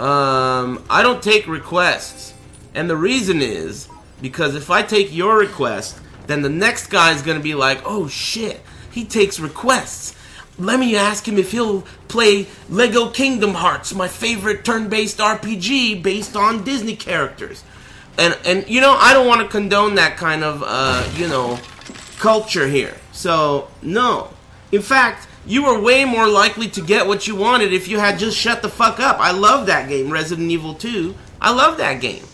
I don't take requests. And the reason is because if I take your request, then the next guy is going to be like, oh shit, he takes requests. Let me ask him if he'll play Lego Kingdom Hearts, my favorite turn-based RPG based on Disney characters. And you know, I don't want to condone that kind of, culture here. So, no. In fact, you were way more likely to get what you wanted if you had just shut the fuck up. I love that game, Resident Evil 2. I love that game.